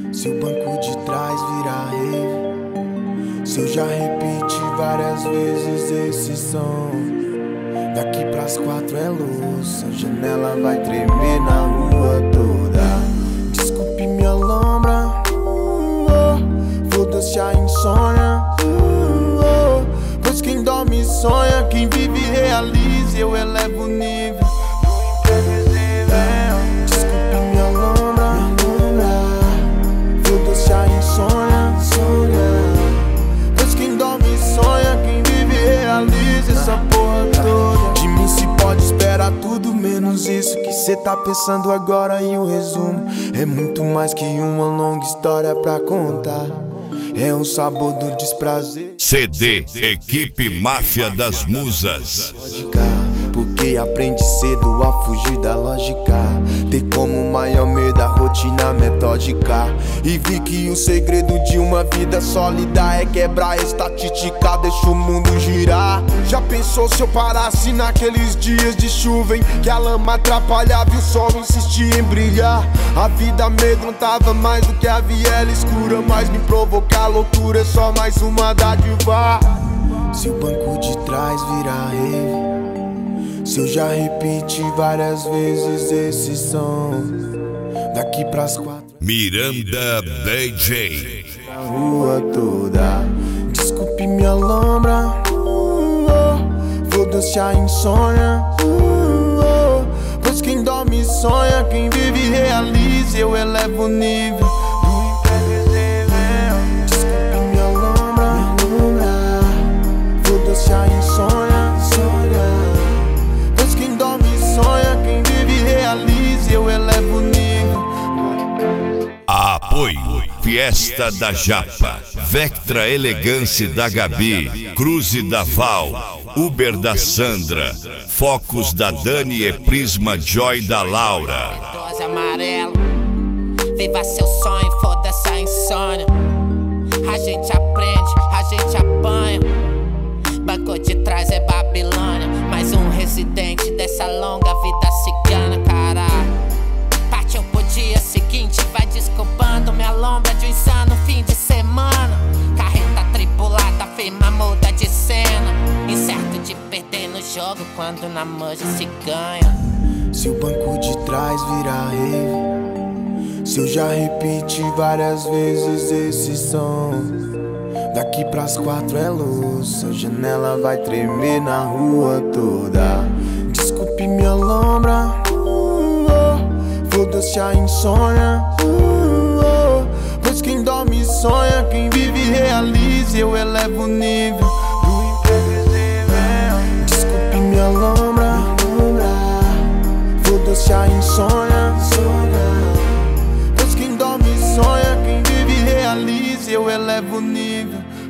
Se o banco de trás virar rave, se eu já repeti várias vezes esse som. Daqui pras 4 é louça, a janela vai tremer na rua toda. Desculpe minha lombra, foda-se a insônia, pois quem dorme sonha, quem vive realiza, eu elevo o nível. Desculpe minha lombra, foda-se a insônia, pois quem dorme sonha, quem vive realiza essa porra toda. De mim se pode esperar tudo menos isso que cê tá pensando agora. E o resumo é muito mais que uma longa história pra contar. É o sabor do desprazer. CD Equipe Máfia das Musas. Porque aprende cedo a fugir da lógica. Ter como maior medo a rotina metódica. E vi que o segredo de uma vida sólida é quebrar a estatística, deixa o mundo girar. Já pensou se eu parasse naqueles dias de chuva em que a lama atrapalhava e o sol insistia em brilhar? A vida amedrontava mais do que a viela escura, mas me provocar loucura é só mais uma dádiva. Se o banco de trás virar rave, se eu já repeti várias vezes esse som. Daqui pras 4 Miranda DJ na rua toda. Desculpe minha lombra, foda-se a insônia, pois quem dorme sonha, quem vive realiza, eu elevo o nível. Desculpe minha lombra, foda-se a insônia, pois quem dorme sonha, quem vive realiza, eu elevo o nível. Apoio Fiesta da Japa, Vectra Elegance da Gabi, Cruze da Val, Uber da Sandra, Focus da Dani e Prisma Joy da Laura. Dose amarelo, viva seu sonho, foda-se a insônia. A gente aprende, a gente apanha. Banco de trás é Babilônia, mais um residente dessa longa vida cigana, caralho. Partiu pro dia seguinte, vai desculpando minha lombra de um insano fim de semana. Carreta tripulada, firma muda de cena. Incerto de perder no jogo quando na manja se ganha. Se o banco de trás virar rave, se eu já repeti várias vezes esse som. Daqui pras 4 é louça, a janela vai tremer na rua toda. Desculpe minha lombra, foda-se a insônia, pois quem dorme sonha, quem vive realiza, eu elevo o nível do imprevisível. Desculpe minha lombra, foda-se a insônia, pois quem dorme sonha, quem vive realiza, eu elevo o nível.